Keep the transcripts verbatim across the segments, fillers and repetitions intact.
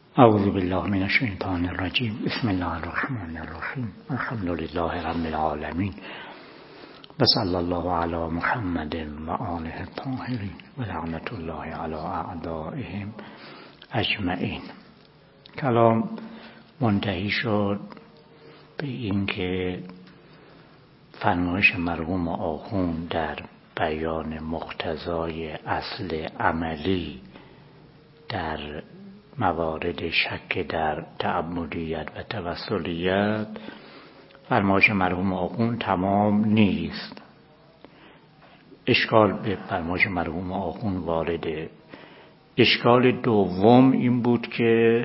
اعوذ بالله من الشیطان الرجیم. بسم الله الرحمن الرحیم. الحمد لله رب العالمین و صلی الله علی محمد و آله الطاهرین و لعنت الله علی اعدائهم اجمعین. کلام منتهی شد به اینکه فرمایش مرحوم آخوند در بیان مقتضای اصل عملی در موارد شک در تعبدیت و توسلیت، فرمایش مرحوم آخوند تمام نیست. اشکال به فرمایش مرحوم آخوند وارده. اشکال دوم این بود که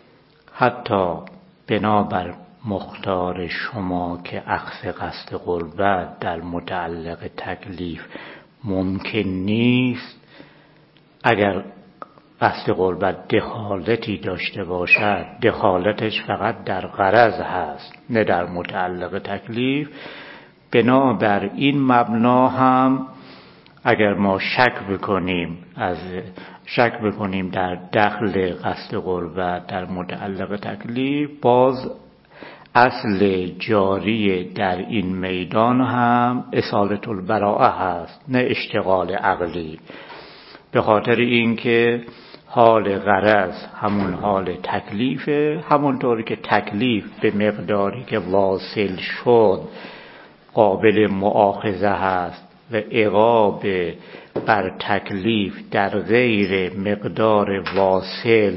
حتی بنابر مختار شما که اخذ قصد قربت در متعلق تکلیف ممکن نیست، اگر قصد قربت دخالتی داشته باشد دخالتش فقط در غرض هست نه در متعلق تکلیف، بنابر این مبنا هم اگر ما شک بکنیم از شک بکنیم در دخل قصد قربت در متعلق تکلیف، باز اصل جاری در این میدان هم اصالت البراءه هست نه اشتغال عقلی، به خاطر اینکه حال غرض همون حال تکلیفه، همونطوری که تکلیف به مقداری که واصل شد قابل مؤاخذه هست و عقاب بر تکلیف در غیر مقدار واصل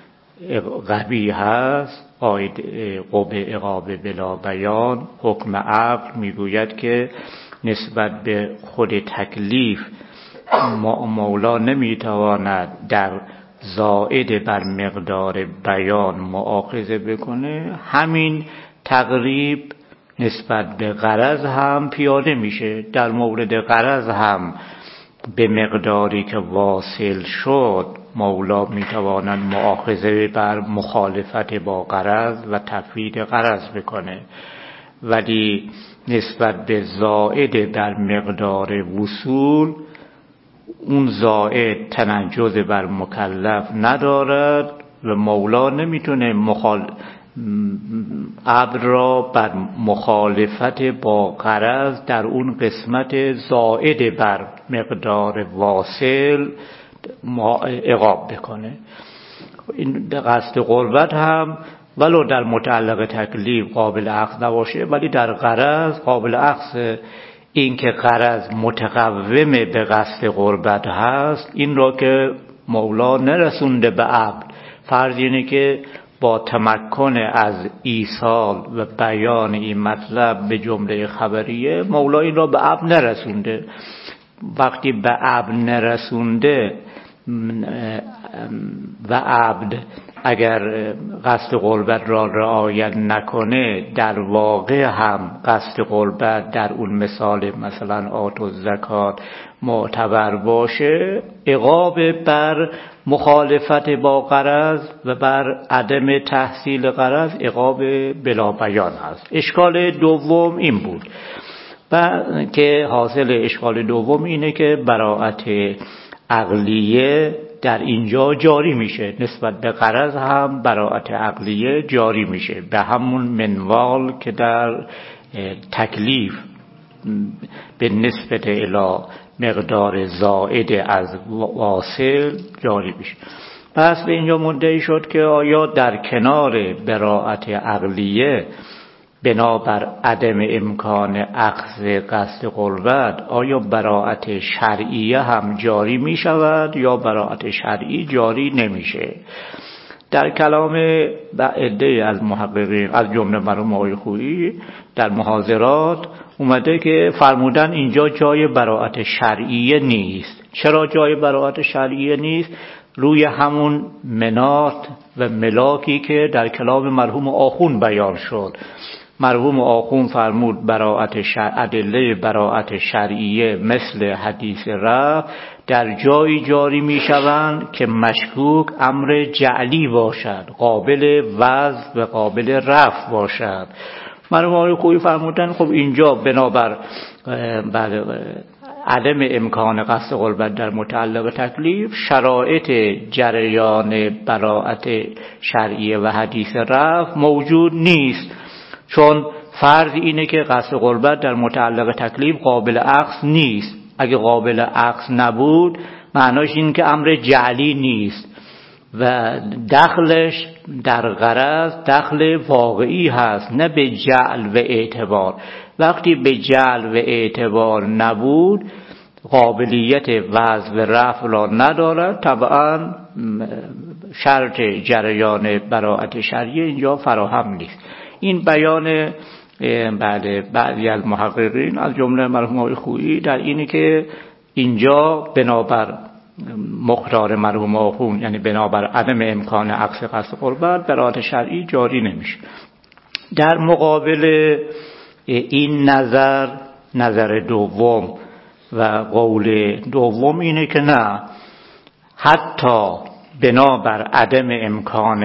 قبیح هست. آید قب عقاب بلا بیان، حکم عقل میگوید که نسبت به خود تکلیف مولا نمیتواند در زائد بر مقدار بیان مؤاخذه بکنه، همین تقریب نسبت به غرض هم پیاده میشه. در مورد غرض هم به مقداری که واصل شد مولا میتواند مؤاخذه بر مخالفت با غرض و تفویض غرض بکنه، ولی نسبت به زائد در مقدار وصول اون زائد تنجز بر مکلف ندارد و مولا نمیتونه مخال... عبد را بر مخالفت با غرض در اون قسمت زائد بر مقدار واصل عقاب بکنه. این قصد قربت هم ولو در متعلق تکلیف قابل اخذ نباشه ولی در غرض قابل اخذ. این که غرض متقوم به قصد قربت هست این را که مولا نرسونده به عبد، فرض اینه که با تمکن از ایصال و بیان این مطلب به جمله خبریه مولا این را به عبد نرسونده. وقتی به عبد نرسونده و عبد اگر قصد قربت را رعایت نکنه در واقع هم قصد قربت در اون مثال مثلا آت و زکات معتبر باشه، عقاب بر مخالفت با غرض و بر عدم تحصیل غرض عقاب بلا بیان هست. اشکال دوم این بود و که حاصل اشکال دوم اینه که براءت عقلیه در اینجا جاری میشه، نسبت به غرض هم براءت عقلیه جاری میشه به همون منوال که در تکلیف به نسبت الی مقدار زائد از واصل جاری میشه. پس به اینجا مدعی شد که آیا در کنار براءت عقلیه بنابر عدم امکان اخذ قصد قربت آیا براءت شرعیه هم جاری می شود یا براءت شرعی جاری نمیشه؟ در کلام عده از محققین از جمله مرحوم آقای خویی در محاضرات اومده که فرمودن اینجا جای براءت شرعیه نیست. چرا جای براءت شرعیه نیست؟ روی همون منات و ملاکی که در کلام مرحوم آخوند بیان شد. مرحوم آخوند فرمود براءت شر... ادله براءت شرعیه مثل حدیث رفع در جایی جاری می شوند که مشکوک امر جعلی باشد، قابل وضع و قابل رفع باشد. مرحوم آقای خویی فرمودن خب اینجا بنابر عدم امکان قصد غربت در متعلق تکلیف شرایط جریان براءت شرعیه و حدیث رفع موجود نیست، چون فرض اینه که قصد غربت در متعلق تکلیف قابل اخذ نیست. اگه قابل اخذ نبود معناش این که امر جعلی نیست و دخلش در غرض دخل واقعی هست، نه به جعل و اعتبار. وقتی به جعل و اعتبار نبود قابلیت وضع و رفع را ندارد، طبعا شرط جریان براءت شرعیه اینجا فراهم نیست. این بیان بعد بعضی از محققین از جمله مرحوم آقای خویی در اینه که اینجا بنابر مقدار مرحوم آخوند، یعنی بنابر عدم امکان عکس قصد غربت براءت شرعی جاری نمیشه. در مقابل این نظر نظر دوم و قول دوم اینه که نه، حتی بنابر عدم امکان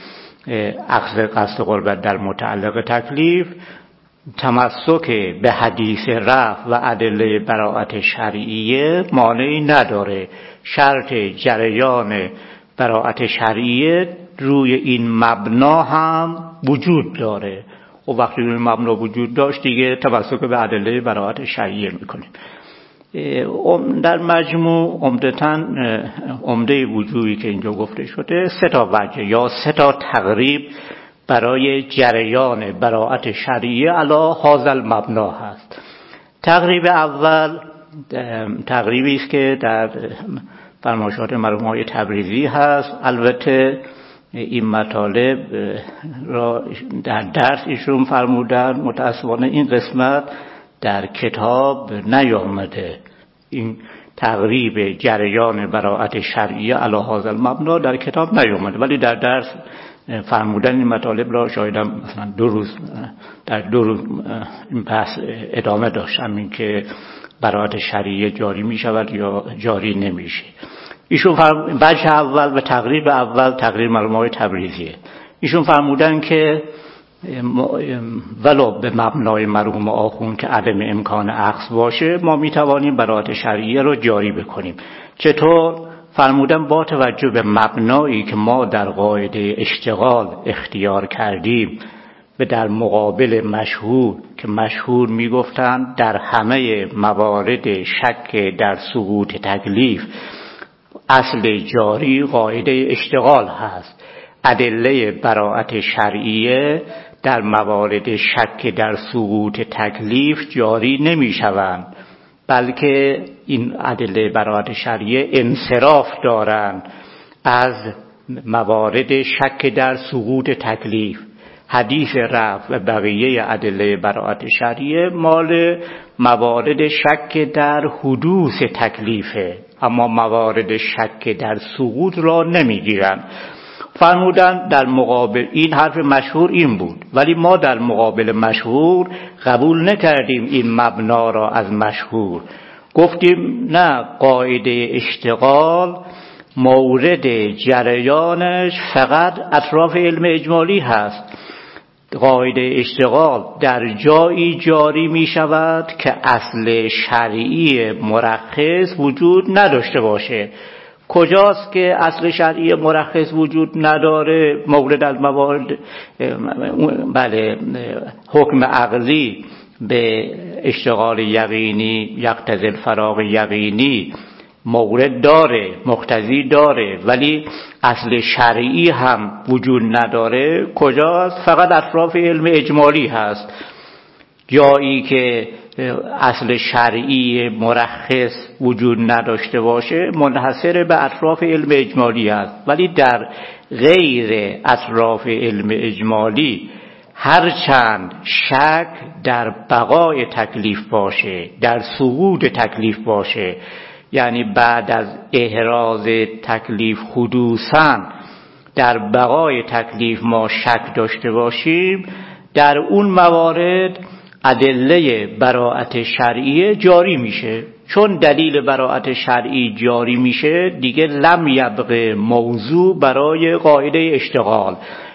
عکس قصد غربت در متعلق تکلیف تمسک به حدیث رفع و ادله براءت شرعیه مانعی نداره. شرط جریان براءت شرعیه روی این مبنا هم وجود داره و وقتی روی مبنا وجود داشت دیگه تمسک به ادله براءت شرعیه میکنیم. در مجموع عمدتاً عمده وجوهی که اینجا گفته شده سه تا وجه یا سه تا تقریب برای جریان براءت شرعیه علی هذا المبنا هست. تقریب اول تقریبی است که در فرمایشات مرحوم آقای تبریزی هست. البته این مطالب را در درس ایشون فرمودن، متاسفانه این قسمت در کتاب نیامده. این تقریب جریان براءت شرعیه علی هذا المبنا در کتاب نیامده، ولی در درس فرمودن این مطالب را شایدم مثلا دو روز در دو روز این بحث ادامه داشت، همین که براءت شرعیه جاری می شود یا جاری نمیشه. ایشون فرم... بچه اول و تقریب اول تقریب مرحوم آقای تبریزیه. ایشون فرمودن که ولو به مبنای مرحوم آخوند که عدم امکان اخذ باشه ما میتوانیم براءت شرعیه رو جاری بکنیم. چطور؟ فرمودن با توجه به مبنایی که ما در قاعده اشتغال اختیار کردیم و در مقابل مشهور که مشهور میگفتن در همه موارد شک در سقوط تکلیف اصل جاری قاعده اشتغال هست. ادله براءت شرعیه در موارد شک در سقوط تکلیف جاری نمی شوند، بلکه این ادله براءت شرعیه انصراف دارند از موارد شک در سقوط تکلیف. حدیث رفع و بقیه ادله براءت شرعیه مال موارد شک در حدوث تکلیفه، اما موارد شک در سقوط را نمیگیرند. فرمودن در مقابل این حرف مشهور این بود، ولی ما در مقابل مشهور قبول نکردیم این مبنا را از مشهور. گفتیم نه، قاعده اشتغال مورد جریانش فقط اطراف علم اجمالی هست. قاعده اشتغال در جایی جاری می شود که اصل شرعی مرخص وجود نداشته باشه. کجاست که اصل شرعی مرخص وجود نداره؟ مورد از موارد بله حکم عقلی به اشتغال یقینی یقتضی الفراغ یقینی مورد داره، مقتضی داره، ولی اصل شرعی هم وجود نداره. کجاست؟ فقط اطراف علم اجمالی هست. جایی که اصل شرعی مرخص وجود نداشته باشه منحصر به اطراف علم اجمالی است، ولی در غیر اطراف علم اجمالی هرچند شک در بقای تکلیف باشه، در سقوط تکلیف باشه، یعنی بعد از احراز تکلیف حدوثاً در بقای تکلیف ما شک داشته باشیم، در اون موارد ادله براءت شرعیه جاری میشه. چون دلیل براءت شرعی جاری میشه دیگه لم یبقى موضوع برای قاعده اشتغال.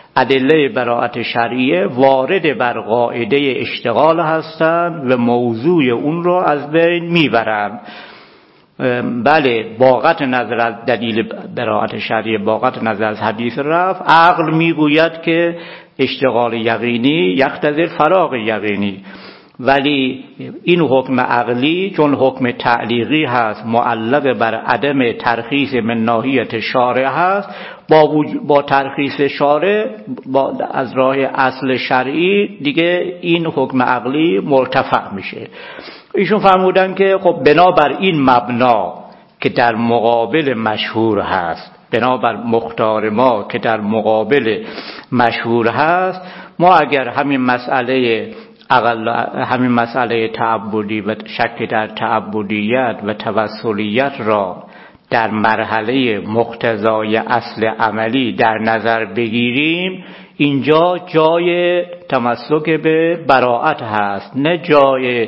ادله براءت شرعیه وارد بر قاعده اشتغال هستند و موضوع اون رو از بین میبرند. بله با قطع نظر از دلیل براءت شرعیه، با قطع نظر از حدیث رفع، عقل میگوید که اشتغال یقینی یقتضی فراغ یقینی، ولی این حکم عقلی چون حکم تعلیقی هست، معلق بر عدم ترخیص من ناحیت شارع هست، با, با ترخیص شارع با از راه اصل شرعی دیگه این حکم عقلی مرتفع میشه. ایشون فرمودن که خب بنابر این مبنا که در مقابل مشهور هست، بنابر مختار ما که در مقابل مشهور هست، ما اگر همین مسئله اقل همین مسئله تعبدی و شک در تعبدیت و توسلیت را در مرحله مقتضای اصل عملی در نظر بگیریم، اینجا جای تمسک به براءت هست، نه جای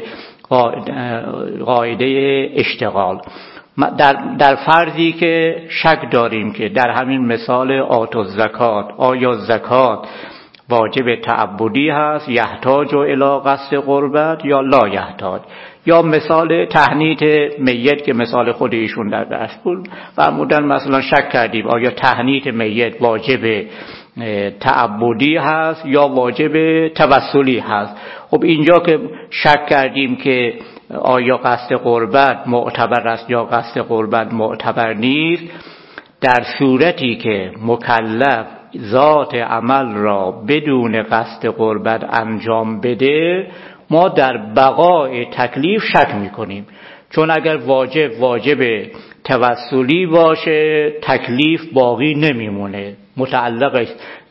قاعده اشتغال. در, در فرضی که شک داریم که در همین مثال آتو زکات، آیا زکات واجب تعبدی هست یحتاج الی قصد قربت یا لا یحتاج، یا مثال تهنیت میت که مثال خود ایشون در درس بود فرمودن مثلا شک کردیم آیا تهنیت میت واجب تعبدی هست یا واجب توسلی هست. خب اینجا که شک کردیم که آیا قصد قربت معتبر است یا قصد قربت معتبر نیست، در صورتی که مکلف ذات عمل را بدون قصد قربت انجام بده، ما در بقای تکلیف شک میکنیم، چون اگر واجب واجب توسلی باشه تکلیف باقی نمیمونه. متعلقش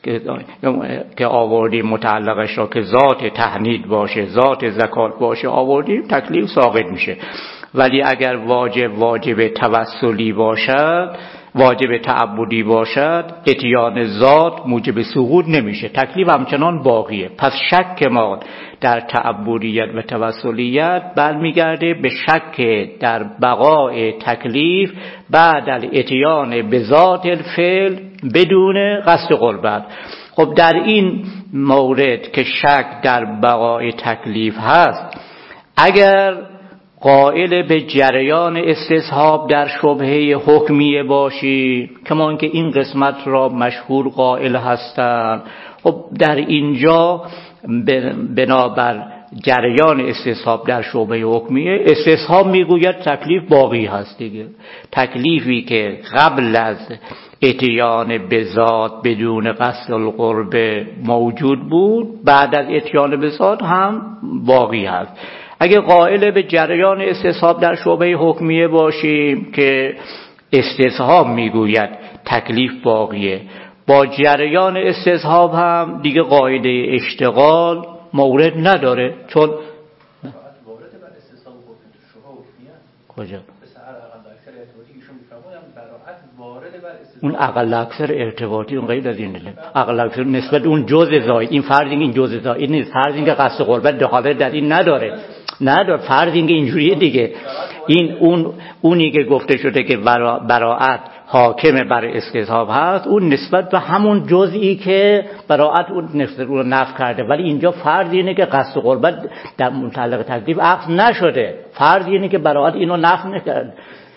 که آوردیم متعلقش را که ذات تهنید باشه، ذات زکات باشه آوردیم، تکلیف ساقط میشه. ولی اگر واجب واجب توسلی باشد، واجب تعبدی باشد، اتیان ذات موجب سقوط نمیشه، تکلیف همچنان باقیه. پس شک ما در تعبدیت و توسلیت برمیگرده به شک در بقای تکلیف بعد الاتیان به ذات الفعل بدون قصد قربت. خب در این مورد که شک در بقای تکلیف هست، اگر قائل به جریان استصحاب در شبهه حکمیه باشی، کمان که این قسمت را مشهور قائل هستند، خب در اینجا بنابر جریان استصحاب در شبهه حکمیه، استصحاب میگوید تکلیف باقی هست دیگه. تکلیفی که قبل از اتیان به ذات بدون قصد القرب موجود بود، بعد از اتیان به ذات هم باقی هست. اگه قائل به جریان استصحاب در شعبه حکمیه باشیم که استصحاب میگوید تکلیف باقیه، با جریان استصحاب هم دیگه قاعده اشتغال مورد نداره، چون وارد بر استصحاب حکم تو شبهه حکمیه کجا مثلا اقل اکثر ارتباطی ایشون میفرمایند براءت وارد بر استصحاب، اون اقل اکثر ارتباطی اون غیر از این نه، اقل اکثر نسبت اون جزء زائد، این فرض این جزء زائد نیست، فرض این که قصد قربت دخالت در این نداره نداره فرض این که اینجوریه دیگه. این اون اونی که گفته شده که براءت حاکم بر استصحاب هست، اون نسبت به همون جزئی که براءت اون نسبت رو نفی کرده، ولی اینجا فرض اینه که قصد قربت در متعلق تکلیف عقد نشده، فرض اینه که براءت اینو نفی نکرد.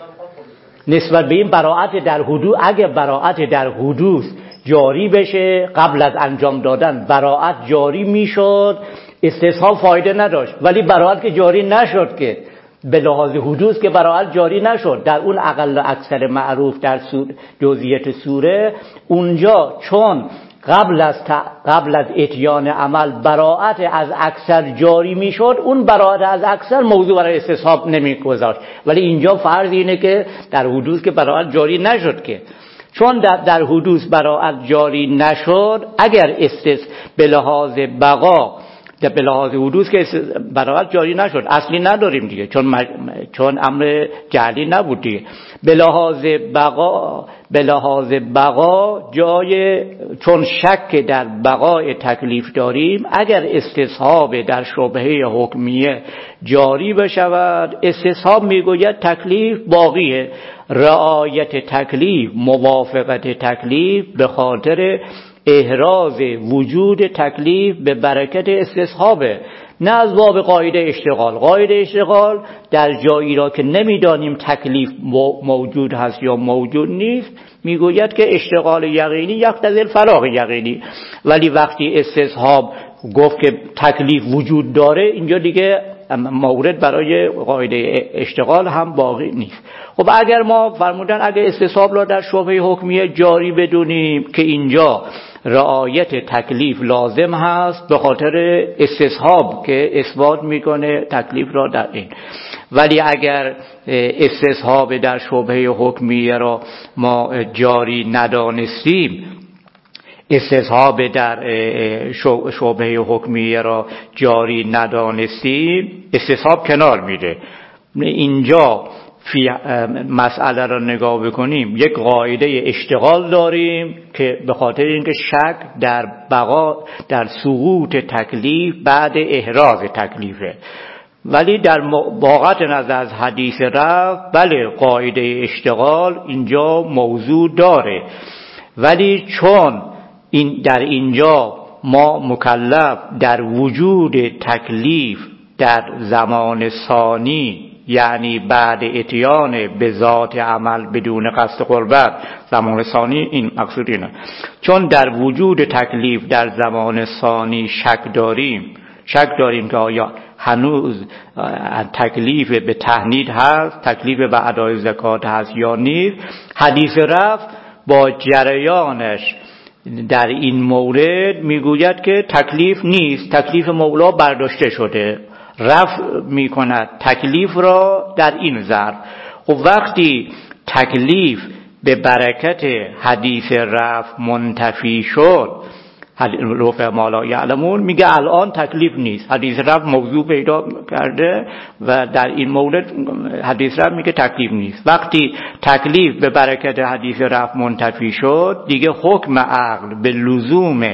نسبت به این براءت در حدود، اگه براءت در حدود جاری بشه قبل از انجام دادن براءت جاری میشد، استصحاب فایده نداشت. ولی براءت که جاری نشد که به لحاظ حدوث که براءت جاری نشد در اون اقل اکثر معروف در جزئیات سوره، اونجا چون قبل از قبل از اتیان عمل براءت از اکثر جاری میشد، اون براءت از اکثر موضوع برای استصحاب نمیگذاشت. ولی اینجا فرض اینه که در حدوث که براءت جاری نشد که چون در, در حدوث براءت جاری نشد، اگر استث به لحاظ بقا به لحاظ حدوث که براءت جاری نشد اصلی نداریم دیگه، چون مج... چون امر جعلی نبود دیگه. به لحاظ بقا به لحاظ بقا جای، چون شک در بقای تکلیف داریم، اگر استصحاب در شبهه حکمیه جاری بشود، استصحاب میگوید تکلیف باقیه. رعایت تکلیف، موافقت تکلیف به خاطر احراز وجود تکلیف به برکت استصحابه، نه از باب قاعده اشتغال. قاعده اشتغال در جایی را که نمیدانیم تکلیف موجود هست یا موجود نیست میگوید که اشتغال یقینی یقتضی الفراغ یقینی، ولی وقتی استصحاب گفت که تکلیف وجود داره اینجا دیگه مورد برای قاعده اشتغال هم باقی نیست. خب اگر ما فرمودن اگر استصحاب را در شبهه حکمیه جاری بدونیم که اینجا رعایت تکلیف لازم هست به خاطر استصحاب که اثبات میکنه تکلیف را در این، ولی اگر استصحاب در شبهه حکمیه را ما جاری ندانستیم، استصحاب در شبهه حکمیه را جاری ندانستیم، استصحاب کنار میره. اینجا فی مسئله را نگاه بکنیم یک قاعده اشتغال داریم که به خاطر اینکه شک در بقا در سقوط تکلیف بعد احراز تکلیفه، ولی در واقعیت نظر از حدیث رفع بله قاعده اشتغال اینجا موضوع داره، ولی چون این در اینجا ما مکلف در وجود تکلیف در زمان ثانی یعنی بعد اتیان به ذات عمل بدون قصد قربت، زمان ثانی این مقصود اینه، چون در وجود تکلیف در زمان ثانی شک داریم شک داریم که آیا هنوز تکلیف به تهنید هست، تکلیف به ادای زکات هست یا نیست، حدیث رفع با جریانش در این مورد میگوید که تکلیف نیست، تکلیف مولا برداشته شده، رفع میکند تکلیف را در این ظرف. خب وقتی تکلیف به برکت حدیث رفع منتفی شد، رفع ما لا یعلمون میگه الان تکلیف نیست، حدیث رفع موضوع پیدا کرده و در این مورد حدیث رفع میگه تکلیف نیست. وقتی تکلیف به برکت حدیث رفع منتفی شد دیگه حکم عقل به لزوم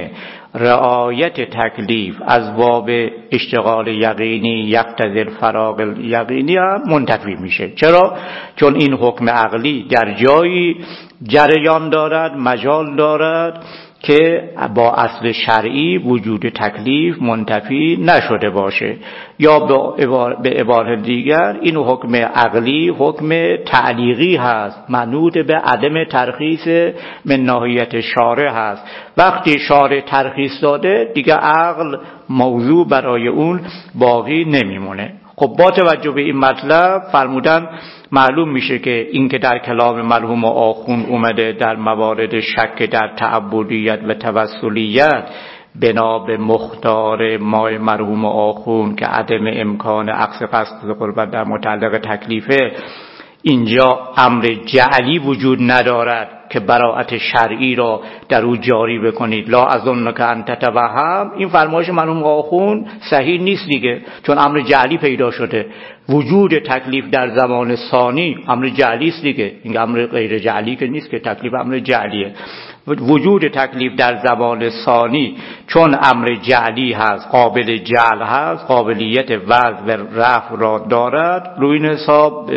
رعایت تکلیف از باب اشتغال یقینی یقتضی الفراغ یقینی هم منتفی میشه. چرا؟ چون این حکم عقلی در جایی جریان دارد، مجال دارد که با اصل شرعی وجود تکلیف منتفی نشده باشه، یا به عبارت دیگر این حکم عقلی حکم تعلیقی هست، منوط به عدم ترخیص من ناحیت شارع هست. وقتی شارع ترخیص داده دیگه عقل موضوع برای اون باقی نمیمونه. خب با توجه به این مطلب فرمودن معلوم میشه که این که در کلام مرحوم آخوند اومده در موارد شک در تعبدیت و توسلیت بنا به مختار مای مرحوم آخوند که عدم امکان عکس قصد قربت در متعلق تکلیفه، اینجا امر جعلی وجود ندارد که براءت شرعی را در او جاری بکنید. لا اظن که انت توهم، این فرمایش مرحوم آخوند صحیح نیست دیگه، چون امر جعلی پیدا شده. وجود تکلیف در زمان ثانی امر جعلی است دیگه، این امر غیر جعلی که نیست که، تکلیف امر جعلیه. وجود تکلیف در زمان ثانی چون امر جعلی هست، قابل جعل هست، قابلیت وضع و رفع را دارد، روی این حساب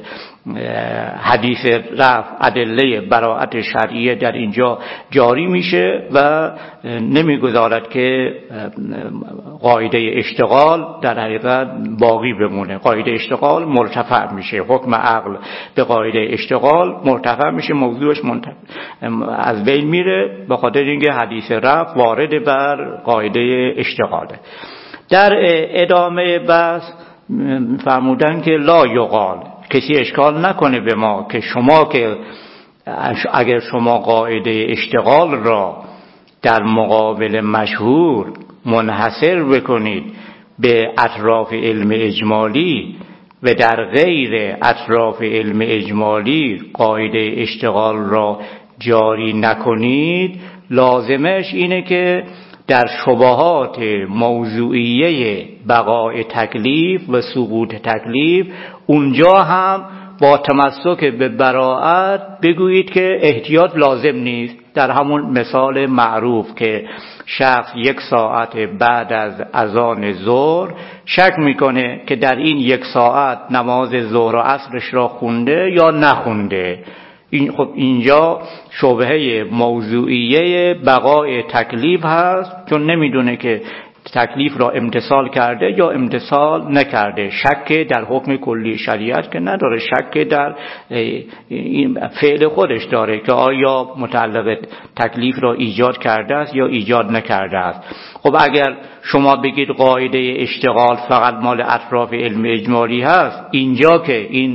حدیث رفع ادله براءت شرعیه در اینجا جاری میشه و نمیگذارد که قاعده اشتغال در حقیقت باقی بمونه. قاعده اشتغال مرتفع میشه، حکم عقل به قاعده اشتغال مرتفع میشه، موضوعش منتفع از بین میره به خاطر اینکه حدیث رفع وارد بر قاعده اشتغاله. در ادامه بحث فرمودن که لا یقال، کسی اشکال نکنه به ما که شما که اگر شما قاعده اشتغال را در مقابل مشهور منحصر بکنید به اطراف علم اجمالی و در غیر اطراف علم اجمالی قاعده اشتغال را جاری نکنید، لازمش اینه که در شبهات موضوعیه بقای تکلیف و سقوط تکلیف اونجا هم با تمسک به براءت بگویید که احتیاط لازم نیست. در همون مثال معروف که شخص یک ساعت بعد از اذان ظهر شک میکنه که در این یک ساعت نماز ظهر و عصرش را خونده یا نخونده، این خب اینجا شبهه موضوعیه بقای تکلیف هست، چون نمیدونه که تکلیف را امتثال کرده یا امتثال نکرده. شک در حکم کلی شریعت که نداره، شک در این فعل خودش داره که آیا متعلق تکلیف را ایجاد کرده است یا ایجاد نکرده است. خب اگر شما بگید قاعده اشتغال فقط مال اطراف علم اجمالی هست، اینجا که این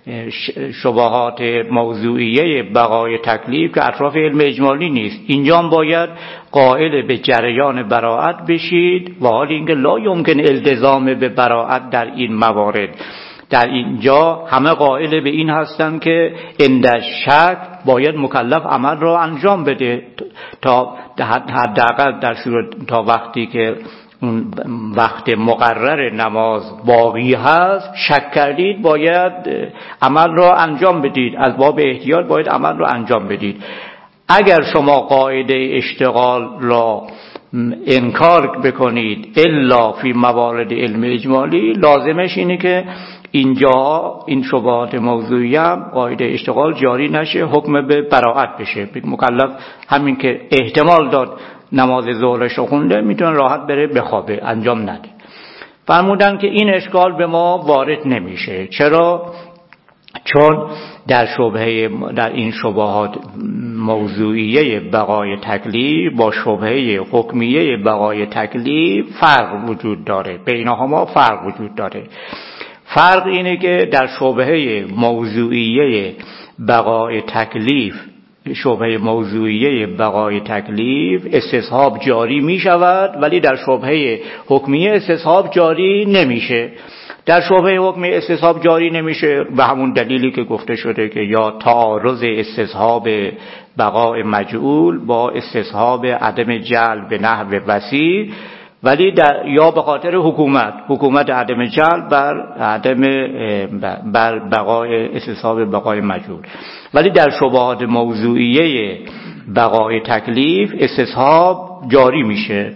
شبهات موضوعیه بقای تکلیف که اطراف علم اجمالی نیست، اینجا هم باید قائل به جریان براءت بشید، و حال اینکه لا یمکن التزام به براءت در این موارد. در اینجا همه قائل به این هستند که عند شک باید مکلف عمل را انجام بده تا حداقل در صورت تا وقتی که اون وقت مقرر نماز باقی هست، شک کردید باید عمل را انجام بدید، از باب احتیاط باید عمل را انجام بدید. اگر شما قاعده اشتغال را انکار بکنید الا فی موارد علم اجمالی، لازمش اینه که اینجا این شبهات موضوعی هم قاعده اشتغال جاری نشه، حکم به براءت بشه. مکلف همین که احتمال داد نماز ظهرش رو خونده میتونه راحت بره بخوابه، انجام نده. فرمودن که این اشکال به ما وارد نمیشه. چرا؟ چون در شبهه در این شبهات موضوعیه بقای تکلیف با شبهه حکمیه بقای تکلیف فرق وجود داره، بینهما فرق وجود داره. فرق اینه که در شبهه موضوعیه بقای تکلیف شبهه موضوعیه بقای تکلیف استصحاب جاری می شود، ولی در شبهه حکمیه استصحاب جاری نمیشه. در شبهه حکمیه استصحاب جاری نمیشه به همون دلیلی که گفته شده که یا تعارض استصحاب بقای مجعول با استصحاب عدم جلب به نحو وسیع، ولی در یا به خاطر حکومت حکومت عدم جلب بر عدم بر بقای استصحاب بقای مجعول. ولی در شبهات موضوعیه بقای تکلیف استصحاب جاری میشه.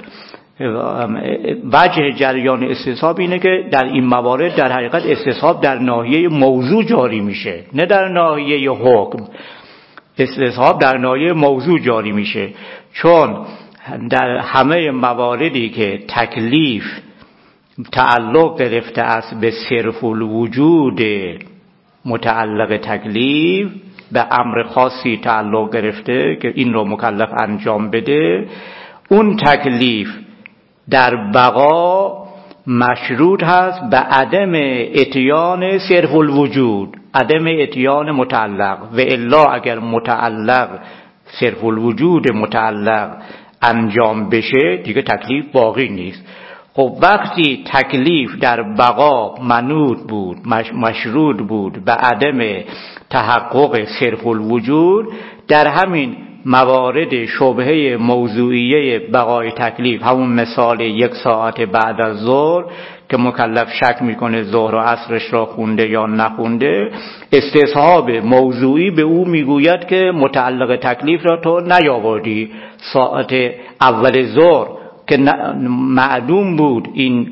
وجه جریان استصحاب اینه که در این موارد در حقیقت استصحاب در ناحیه موضوع جاری میشه، نه در ناحیه حکم. استصحاب در ناحیه موضوع جاری میشه، چون در همه مواردی که تکلیف تعلق گرفته است به صرف الوجود متعلق تکلیف، به امر خاصی تعلق گرفته که این رو مکلف انجام بده، اون تکلیف در بقا مشروط هست به عدم اتیان صرف الوجود، عدم اتیان متعلق. و الا اگر متعلق صرف الوجود متعلق انجام بشه دیگه تکلیف باقی نیست. خب وقتی تکلیف در بقا منوط بود، مشروط بود به عدم تحقق صرف الوجود، در همین موارد شبهه موضوعیه بقای تکلیف، همون مثال یک ساعت بعد از ظهر که مکلف شک میکنه ظهر و عصرش را خونده یا نخونده، استصحاب موضوعی به او میگوید که متعلق تکلیف را تو نیاوردی. ساعت اول ظهر که معلوم بود این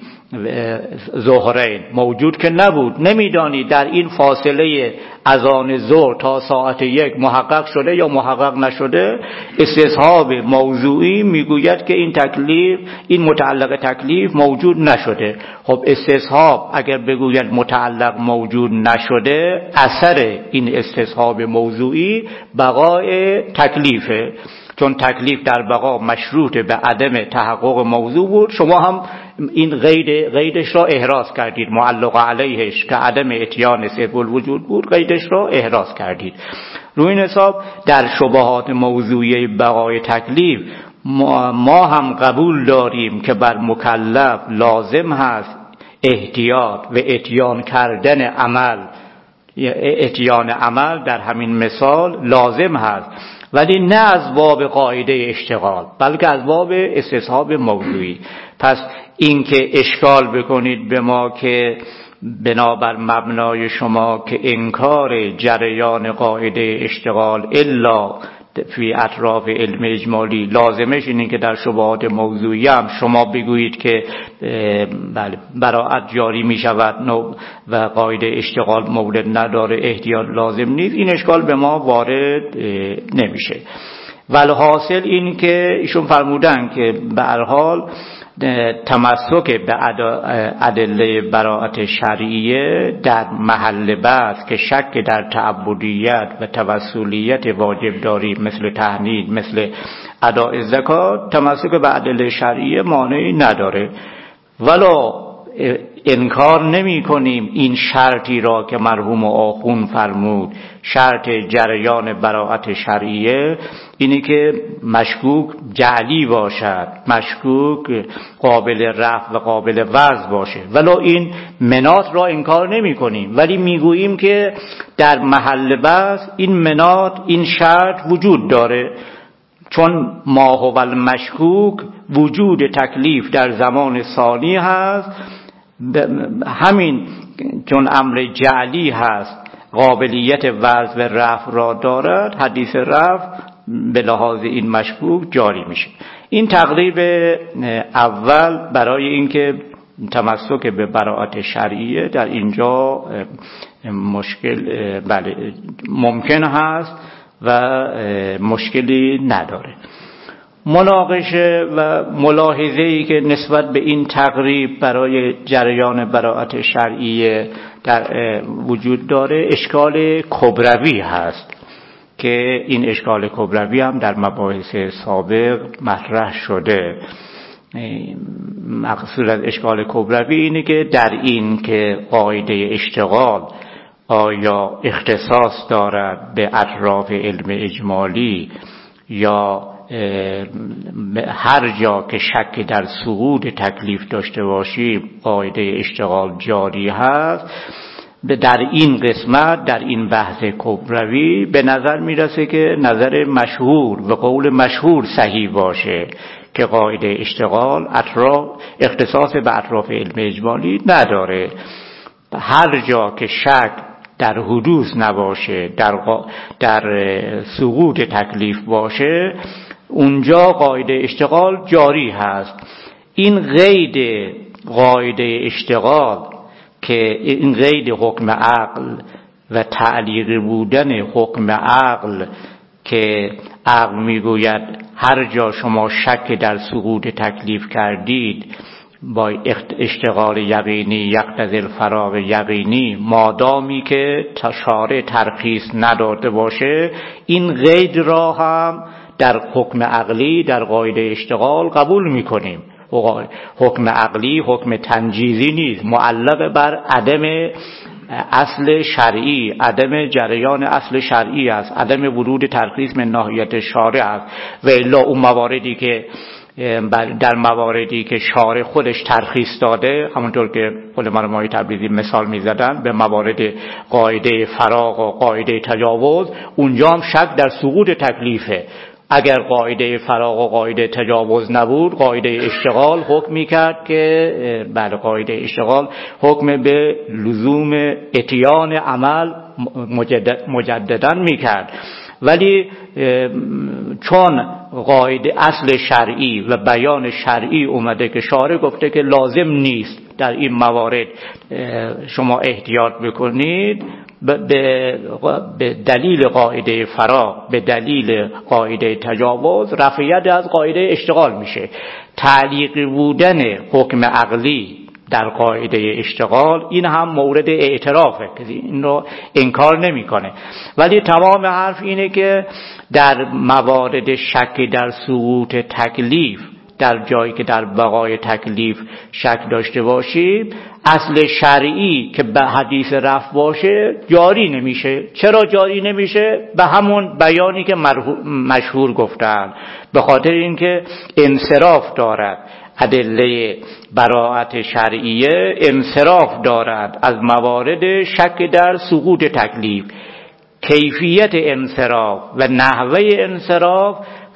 ظهرین موجود که نبود، نمیدانی در این فاصله اذان ظهر تا ساعت یک محقق شده یا محقق نشده. استصحاب موضوعی میگوید که این تکلیف این متعلق تکلیف موجود نشده. خب استصحاب اگر بگوید متعلق موجود نشده، اثر این استصحاب موضوعی بقای تکلیفه، چون تکلیف در بقا مشروط به عدم تحقق موضوع بود. شما هم این قید قیدش را احراز کردید، معلق علیهش که عدم اتیان صرف الوجود بود، قیدش را احراز کردید. روی این حساب در شبهات موضوعی بقای تکلیف ما, ما هم قبول داریم که بر مکلف لازم هست احتیاط و اتیان کردن عمل، اتیان عمل در همین مثال لازم هست، ولی نه از باب قاعده اشتغال بلکه از باب استصحاب موضوعی. پس این که اشکال بکنید به ما که بنابر مبنای شما که انکار جریان قاعده اشتغال الا فی اطراف علم اجمالی لازمش اینه که در شبهات موضوعی هم شما بگویید که بله براءت جاری می شود و قاعده اشتغال مورد نداره، احتیاط لازم نیست، این اشکال به ما وارد نمیشه. ولی حاصل این که ایشون فرمودن که به هر حال تمسک به ادله براءت شرعیه در محل بحث که شک در تعبدیت و توسلیت واجب داری مثل تهنید، مثل اداء زکات، تمسک به ادله شرعیه مانعی نداره. ولو انکار نمی کنیم این شرطی را که مرحوم آخوند فرمود، شرط جریان براءت شرعیه، اینی که مشکوک جعلی باشد، مشکوک قابل رفع و قابل وضع باشه. ولو این مناط را انکار نمی کنیم، ولی میگوییم که در محل بحث این مناط، این شرط وجود داره، چون ما هو المشکوک وجود تکلیف در زمان ثانی هست، همین چون امر جعلی هست قابلیت وضع و رفع را دارد، حدیث رفع به لحاظ این مشکوک جاری میشه. این تقریب اول برای اینکه تمسک به براءت شرعیه در اینجا مشکل بله ممکن هست و مشکلی نداره. مناقشه و ملاحظه‌ای که نسبت به این تقریب برای جریان براءت شرعیه در وجود داره، اشکال کبروی هست که این اشکال کبروی هم در مباحث سابق مطرح شده. مقصود از اشکال کبروی اینه که در این که قاعده اشتغال آیا اختصاص دارد به اطراف علم اجمالی یا هر جا که شک در سقوط تکلیف داشته باشیم قاعده اشتغال جاری هست. در این قسمت، در این بحث کبروی به نظر میرسه که نظر مشهور و قول مشهور صحیح باشه که قاعده اشتغال اطراف اختصاص به اطراف علم اجمالی نداره. هر جا که شک در حدوث نباشه، در, در سقوط تکلیف باشه، اونجا قاعده اشتغال جاری هست. این قید قاعده اشتغال که این قید حکم عقل و تعلیق بودن حکم عقل که عقل میگوید هر جا شما شک در سقوط تکلیف کردید با اشتغال یقینی یقتضی الفراغ یقینی، مادامی که شارع ترخیص نداده باشه، این قید را هم در حکم عقلی در قاعده اشتغال قبول میکنیم. حکم عقلی حکم تنجیزی نیست، معلق بر عدم اصل شرعی، عدم جریان اصل شرعی است، عدم ورود ترخیص من ناحیت شارع است. و الا اون مواردی که در مواردی که شارع خودش ترخیص داده، همونطور که علماء مای تبریزی مثال میزدن به موارد قاعده فراغ و قاعده تجاوز، اونجا هم شک در سقوط تکلیفه. اگر قاعده فراغ و قاعده تجاوز نبود، قاعده اشتغال حکم میکرد که بله قاعده اشتغال حکم به لزوم اتیان عمل مجدد مجددا میکرد. ولی چون قاعده اصل شرعی و بیان شرعی اومده که شارع گفته که لازم نیست در این موارد شما احتیاط بکنید، به دلیل قاعده فراغ، به دلیل قاعده تجاوز رفعیت از قاعده اشتغال میشه. تعلیق بودن حکم عقلی در قاعده اشتغال این هم مورد اعترافه که این رو انکار نمیکنه. ولی تمام حرف اینه که در موارد شک در سقوط تکلیف، در جایی که در بقای تکلیف شک داشته باشیم، اصل شرعی که به حدیث رفع باشه جاری نمیشه. چرا جاری نمیشه؟ به همون بیانی که مشهور گفتن، به خاطر اینکه انصراف دارد ادله براءت شرعیه، انصراف دارد از موارد شک در سقوط تکلیف. کیفیت انصراف و نحوه انصراف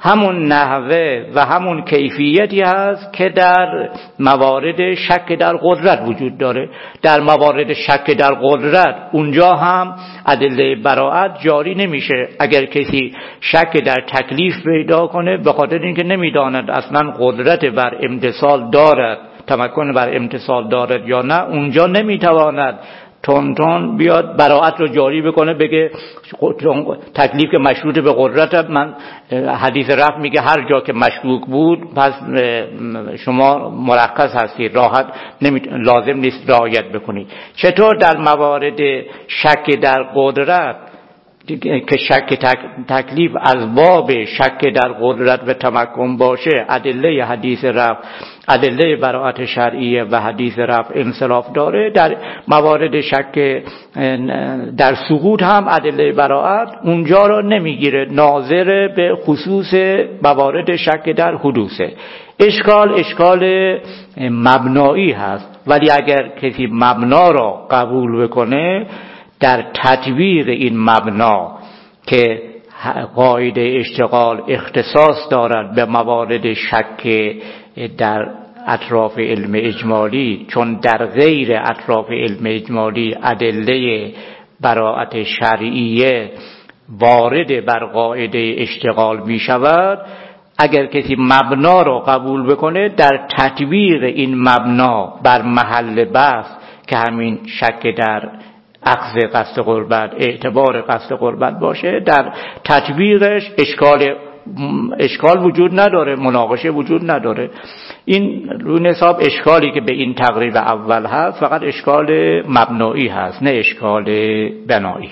همون نحوه و همون کیفیتی هست که در موارد شک در قدرت وجود داره. در موارد شک در قدرت اونجا هم ادله براءت جاری نمیشه. اگر کسی شک در تکلیف پیدا کنه به خاطر اینکه نمیداند اصلا قدرت بر امتثال دارد، تمکن بر امتثال دارد یا نه، اونجا نمیتواند تون تون بیاد براءت رو جاری بکنه، بگه تکلیف که مشروط به قدرت. من حدیث رفع میگه هر جا که مشکوک بود پس شما مرخص هستید، راحت نمی... لازم نیست رعایت بکنید. چطور در موارد شک در قدرت که شک تک... تکلیف از باب شک در قدرت و تمکن باشه، ادله حدیث رفع، ادله براءت شرعیه و حدیث رفع انصراف داره، در موارد شک در سقوط هم ادله براءت اونجا رو نمیگیره، ناظر به خصوص موارد شک در حدوثه. اشکال اشکال مبنایی هست، ولی اگر کسی مبنا را قبول بکنه، در تطبیق این مبنا که قاعده اشتغال اختصاص دارد به موارد شک در اطراف علم اجمالی، چون در غیر اطراف علم اجمالی ادله براءت شرعیه وارد بر قاعده اشتغال می شود، اگر کسی مبنا را قبول بکنه، در تطبیق این مبنا بر محل بحث که همین شک در اخذ قصد قربت، اعتبار قصد قربت باشه، در تطبیقش اشکال اشکال وجود نداره، مناقشه وجود نداره. این روی حساب اشکالی که به این تقریب اول هست فقط اشکال مبنایی هست، نه اشکال بنایی.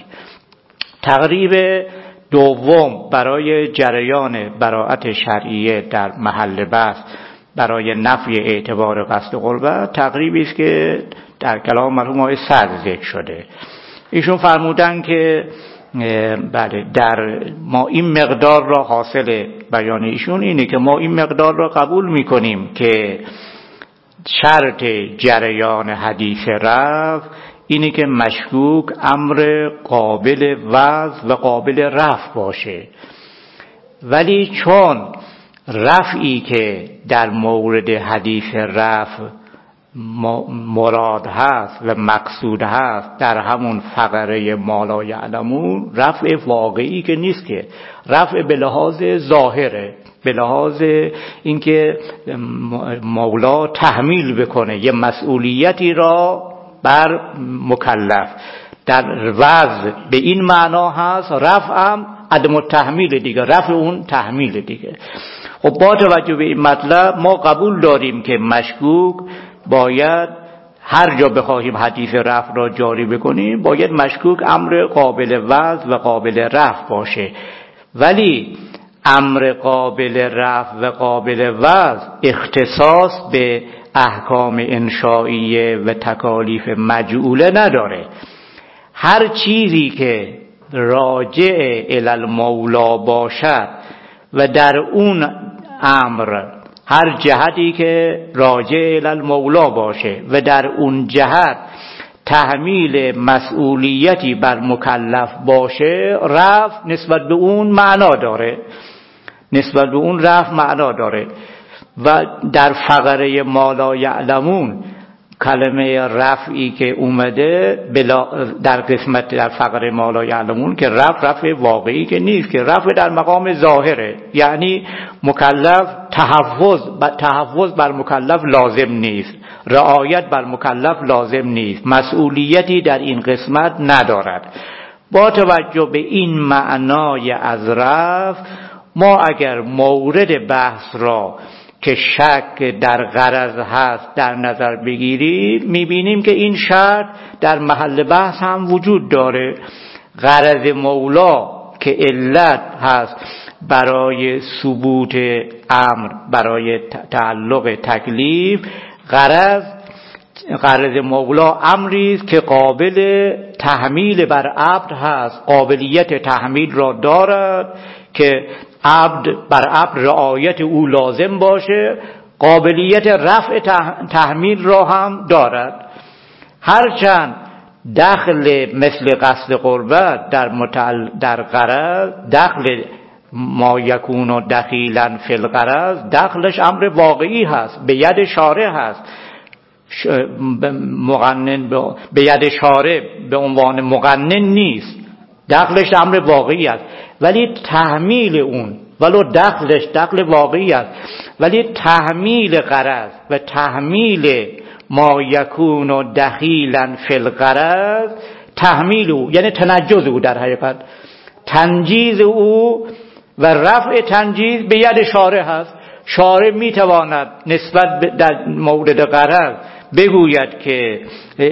تقریب دوم برای جریان براءت شرعیه در محل بحث برای نفی اعتبار قصد قربت تقریبی است که در کلام مرحوم آقای صدر ذکر شده. ایشون فرمودن که بله، در ما این مقدار را حاصل بیان ایشون اینه که ما این مقدار را قبول میکنیم که شرط جریان حدیث رفع اینه که مشکوک امر قابل وضع و قابل رفع باشه، ولی چون رفعی که در مورد حدیث رفع مراد هست و مقصود هست در همون فقره ما لا یعلمون، رفع واقعی که نیست، که رفع به لحاظ ظاهره، به لحاظ اینکه مولا تحمیل بکنه یه مسئولیتی را بر مکلف. در وضع به این معنا هست، رفع هم عدم التحمیل دیگه، رفع اون تحمیل دیگه. خب با توجه به این مطلب ما قبول داریم که مشکوک باید هر جا بخواهیم حدیث رفع را جاری بکنیم باید مشکوک امر قابل وضع و قابل رفع باشه، ولی امر قابل رفع و قابل وضع اختصاص به احکام انشائیه و تکالیف مجعوله نداره. هر چیزی که راجع الی المولا باشد و در اون امر، هر جهتی که راجع الی المولا باشه و در اون جهت تحمیل مسئولیتی بر مکلف باشه، رفع نسبت به اون معنا داره، نسبت به اون رفع معنا داره. و در فقره ما لا یعلمون کلمه رفعی که اومده در قسمت در فقره ما لا یعلمون که رفع رفع واقعی که نیست، که رفع در مقام ظاهره، یعنی مکلف تحفظ تحفظ بر مکلف لازم نیست، رعایت بر مکلف لازم نیست، مسئولیتی در این قسمت ندارد. با توجه به این معنای از رفع، ما اگر مورد بحث را که شک در غرض هست در نظر بگیریم، میبینیم که این شرط در محل بحث هم وجود داره. غرض مولا که علت هست برای ثبوت امر، برای تعلق تکلیف، غرض غرض مولا امری است که قابل تحمیل بر عبد هست، قابلیت تحمیل را دارد که عبد بر عبد رعایت او لازم باشه، قابلیت رفع تحمیل را هم دارد. هرچند دخل مثل قصد قربت در متعل در غرض، دخل ما یکون دخیلا فی الغرض، دخلش امر واقعی هست، به ید شارع هست. مقنن به ید شارع به عنوان مقنن نیست، دخلش امر واقعی است، ولی تحمیل اون ولو دخلش دخل واقعی است، ولی تحمیل غرض و تحمیل ما یکون دخیلا فی الغرض، تحمیل او یعنی تنجز او، در حقیقت تنجیز او و رفع تنجیز به ید شارع هست. شارع میتواند نسبت در مورد غرض بگوید که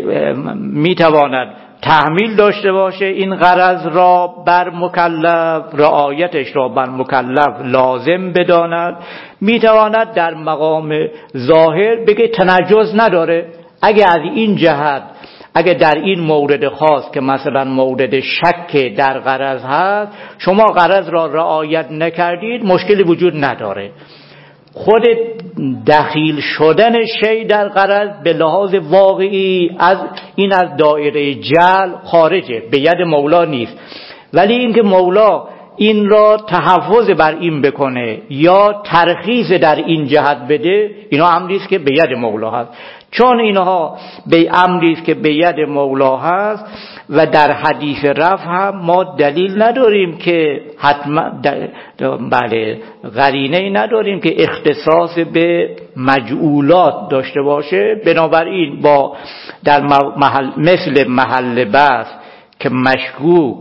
میتواند تحمیل داشته باشه این غرض را بر مکلف، رعایتش را بر مکلف لازم بداند، میتواند در مقام ظاهر بگه تنجز نداره. اگه از این جهت، اگه در این مورد خاص که مثلا مورد شک در غرض هست شما غرض را رعایت نکردید، مشکلی وجود نداره. خود دخیل شدن شی در غرض به لحاظ واقعی از این از دایره جعل خارجه، به ید مولا نیست. ولی اینکه مولا این را تحفظ بر این بکنه یا ترخیص در این جهت بده، اینا امری است که به ید مولا هست. چون اینها به امری است که به ید مولا هست و در حدیث رفع هم ما دلیل نداریم که حتما بله قرینه‌ای نداریم که اختصاص به مجعولات داشته باشه. بنابراین با در محل مثل محل بحث که مشکوک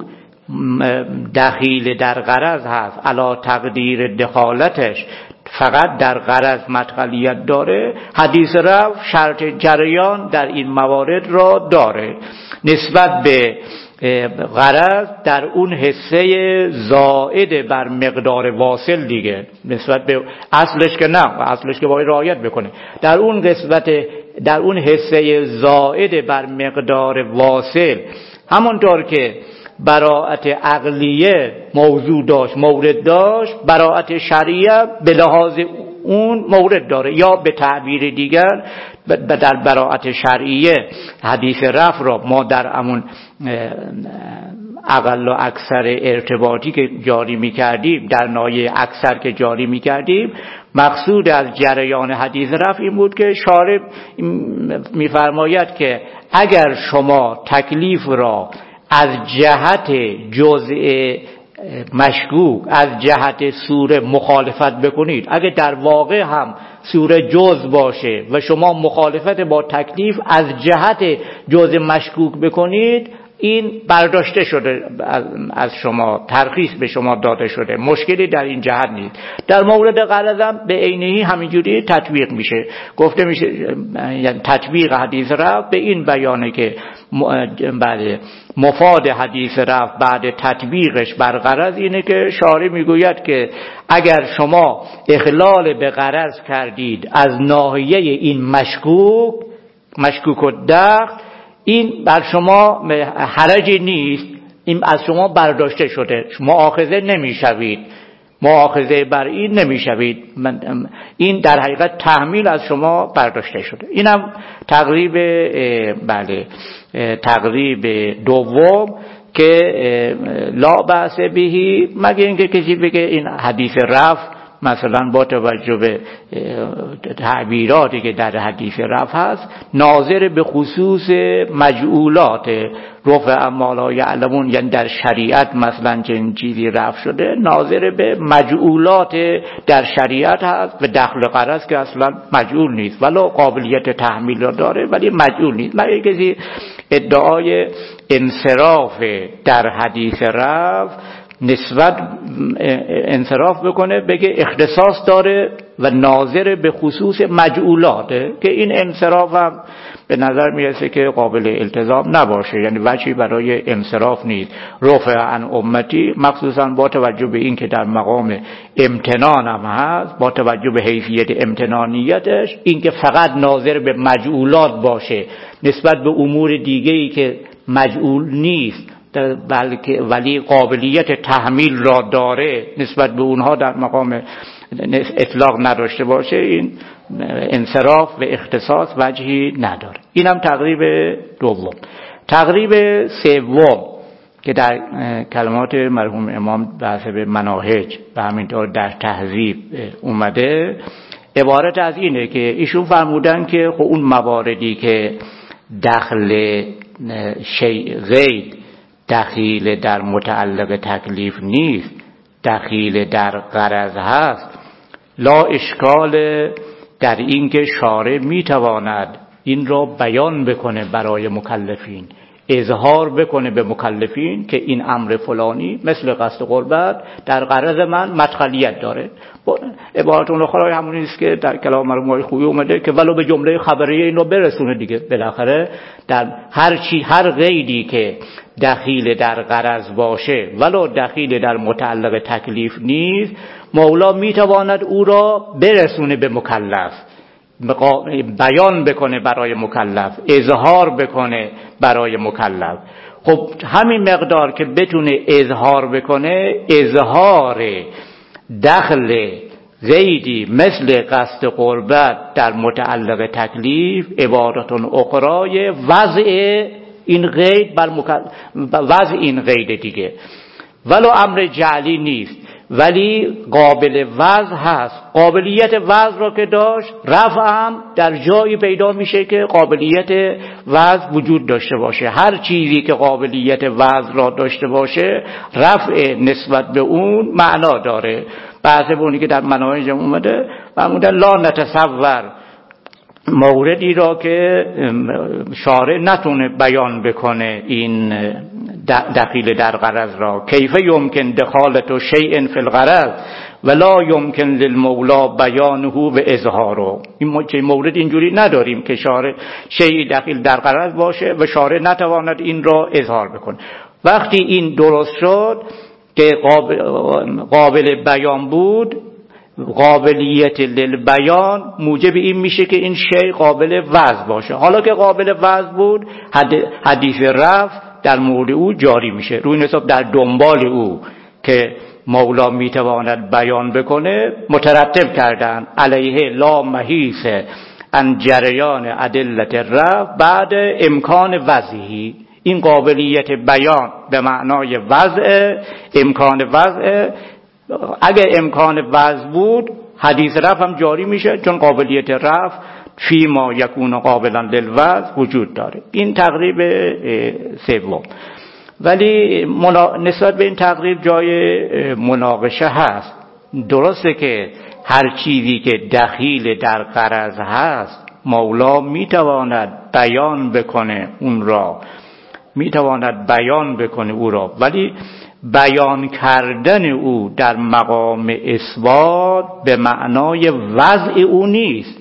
دخیل در غرض هست، علا تقدیر دخالتش فقط در غرض مدخلیت داره، حدیث رفع شرط جریان در این موارد را داره نسبت به غرض در اون حصه زائد بر مقدار واصل دیگه، نسبت به اصلش که نه، اصلش که باید رعایت بکنه، در اون قسمت در اون حصه زائد بر مقدار واصل همونطور که براءت عقلیه موضوع داشت، مورد داشت، براءت شرعیه به لحاظ اون مورد داره. یا به تعبیر دیگر در براءت شرعیه حدیث رفع را ما در همون اقل و اکثر ارتباطی که جاری می کردیم، در نایه اکثر که جاری می کردیم، مقصود از جریان حدیث رفع این بود که شارع می فرماید که اگر شما تکلیف را از جهت جزء مشکوک، از جهت سوره مخالفت بکنید، اگه در واقع هم سوره جزء باشه و شما مخالفت با تکلیف از جهت جزء مشکوک بکنید، این برداشته شده از شما، ترخیص به شما داده شده، مشکلی در این جهت نیست. در مورد غرض هم به عینی همینجوری تطبیق میشه، گفته میشه یعنی تطبیق حدیث رفع به این بیانه که بعد مفاد حدیث رفع بعد تطبیقش بر غرض اینه که شارع میگوید که اگر شما اخلال به غرض کردید از ناحیه این مشکوک مشکوک و دخل، این بر شما حرجی نیست، این از شما برداشته شده، شما مؤاخذه نمیشوید، مؤاخذه بر این نمیشوید، این در حقیقت تحمیل از شما برداشته شده. اینم تقریب بله تقریب دوم که لا بأس بهی، مگه اینکه کسی بگه این حدیث رفع مثلا با توجه به تعبیراتی که در حدیث رفع هست ناظر به خصوص مجعولات رفع ما لا یعلمون، یعنی در شریعت مثلا چنین چیزی رفع شده، ناظر به مجعولات در شریعت هست و دخل غرض که اصلا مجعول نیست، ولو قابلیت تحمیل را داره ولی مجعول نیست. مگه کسی ادعای انصراف در حدیث رفع نسبت انصراف بکنه، بگه اختصاص داره و ناظر به خصوص مجعولاته، که این انصراف هم به نظر میرسه که قابل التزام نباشه، یعنی وجهی برای انصراف نیست. رفع عن امتی مخصوصا با توجه به این که در مقام امتنان هم هست، با توجه به حیثیت امتنانیتش، این که فقط ناظر به مجعولات باشه نسبت به امور دیگه‌ای که مجعول نیست بلکه ولی قابلیت تحمیل را داره نسبت به اونها در مقام اطلاق نداشته باشه، این انصراف و اختصاص وجهی نداره. اینم تقریب دوم. تقریب سوم که در کلمات مرحوم امام بحث به مناهج و همینطور در تهذیب اومده، عبارت از اینه که ایشون فرمودن که خب اون مواردی که دخل شیء غیر دخیل در متعلق تکلیف نیست، دخیل در غرض هست، لا اشکال در این که شارع میتواند این را بیان بکنه برای مکلفین، اظهار بکنه به مکلفین که این امر فلانی مثل قصد قربت در غرض من مدخلیت داره. عبارت اون اخرای همونی است که در کلام مرحوم خویی اومده که ولو به جمله خبریه اینو برسونه دیگه. بالاخره در هر چی، هر قیدی که دخیل در غرض باشه ولو دخیل در متعلق تکلیف نیست، مولا میتواند او را برسونه به مکلف، بیان بکنه برای مکلف، اظهار بکنه برای مکلف. خب همین مقدار که بتونه اظهار بکنه، اظهار دخل غیری مثل قصد قربت در متعلق تکلیف عبارت اخرای وضع این غیر بر مکلف، وضع این غیر دیگه، ولو امر جعلی نیست ولی قابل وضع هست. قابلیت وضع را که داشت، رفع هم در جایی پیدا میشه که قابلیت وضع وجود داشته باشه. هر چیزی که قابلیت وضع را داشته باشه، رفع نسبت به اون معنا داره. بعضی بونی که در مناهج اومده فرمودن لا نتصور موردی را که شارع نتونه بیان بکنه این دخیل در غرض را، کیف یمکن دخالت شیء فی الغرض ولا یمکن للمولا بیانه و اظهاره. این مورد اینجوری نداریم که شارع شیء دخیل در غرض باشه و شارع نتواند این را اظهار بکنه. وقتی این درست شد که قابل, قابل بیان بود، قابلیت للبیان موجب این میشه که این شیء قابل وضع باشه. حالا که قابل وضع بود، حدیث رفع در مورد او جاری میشه. روی نسب در دنبال او که مولا میتواند بیان بکنه مترتب کردن علیه لا محیث ان جریان ادلت رفع بعد امکان وضعی. این قابلیت بیان به معنای وضع، امکان وضع. اگه امکان وضع بود، حدیث رفع هم جاری میشه، چون قابلیت رفع فی ما یکون قابلا للوضع وجود داره. این تقریب سوم. ولی نسبت به این تقریب جای مناقشه هست. درسته که هر چیزی که دخیل در غرض هست، مولا میتواند بیان بکنه اون را، میتواند بیان بکنه او را، ولی بیان کردن او در مقام اثبات به معنای وضع او نیست.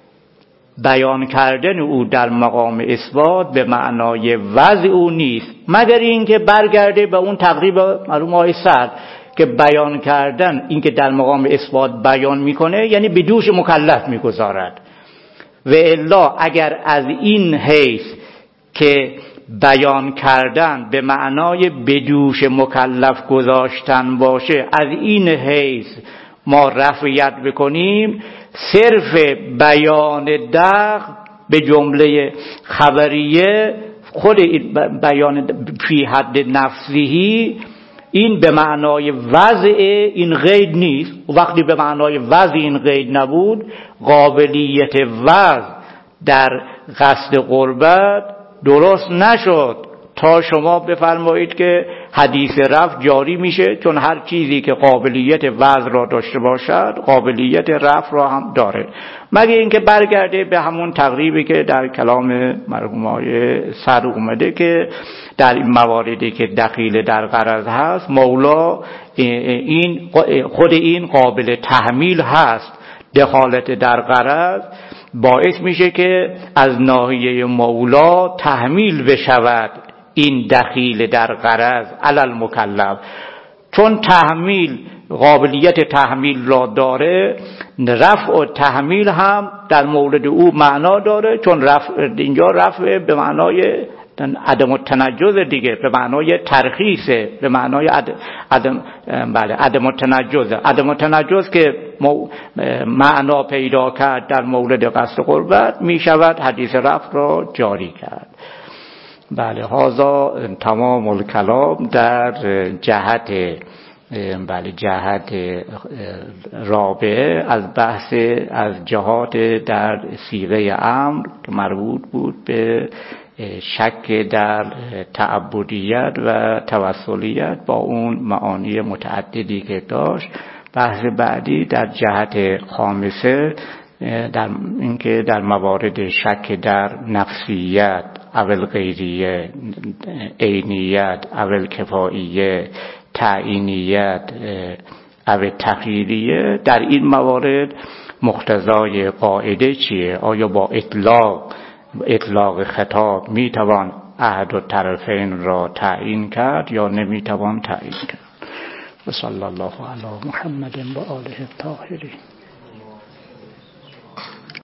بیان کردن او در مقام اثبات به معنای وضع او نیست، مگر اینکه برگرده به اون تقریب معلوم آیه سر که بیان کردن، اینکه در مقام اثبات بیان میکنه یعنی به دوش مکلف میگذارد. و الا اگر از این حیث که بیان کردن به معنای بدوش مکلف گذاشتن باشه، از این حیث ما رفعیت بکنیم، صرف بیان دق به جمله خبریه، خود بیان فی حد نفسهی، این به معنای وضع این قید نیست. وقتی به معنای وضع این قید نبود، قابلیت وضع در قصد قربت درست نشد تا شما بفرمایید که حدیث رفع جاری میشه، چون هر چیزی که قابلیت وضع را داشته باشد قابلیت رفع را هم داره. مگه اینکه برگرده به همون تقریبی که در کلام مرحومای سر اومده که در این مواردی که دخیل در غرض هست، مولا این خود این قابل تحمیل هست. دخالت در غرض باعث میشه که از ناحیه مولا تحمیل بشود این دخیل در غرض علی المکلف. چون تحمیل قابلیت تحمیل را داره، رفع و تحمیل هم در مورد او معنا داره، چون رفع اینجا رفع به معنای عدم التنجز دیگه، به معنای ترخیصه، به معنای عدم عدم بله عدم التنجز. عدم التنجز که معنا پیدا کرد در مورد قصد قربت، می شود حدیث رفع را جاری کرد. بله هذا تمام الکلام در جهت بله جهت رابعه از بحث از جهات در صیغه امر که مربوط بود به شک در تعبدیت و توسلیت با اون معانی متعددی که داشت. بحث بعدی در جهت خامسه در اینکه در موارد شک در نفسیت، اول غیریه، عینیت، اول کفاییه، تعیینیت، اول تغییریه، در این موارد مقتضای قاعده چیه؟ آیا با اطلاق اطلاق خطاب میتوان احد الطرفین را تعیین کرد یا نمیتوان تعیین کرد؟ و صلی الله علی محمد و آله الطاهرین.